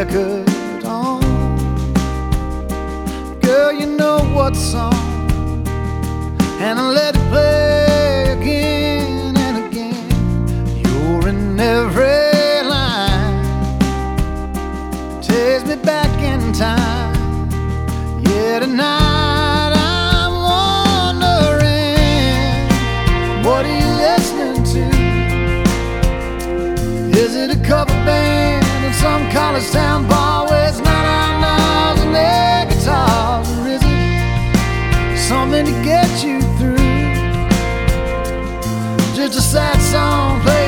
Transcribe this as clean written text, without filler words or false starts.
record on. Girl, you know what song, and I let it play again and again. You're in every line, takes me back in time. Yeah, tonight I'm wondering, what are you listening to? Is it a cover band in some college town bar where it's not our knives and their guitars? Or is it something to get you through? Just a sad song played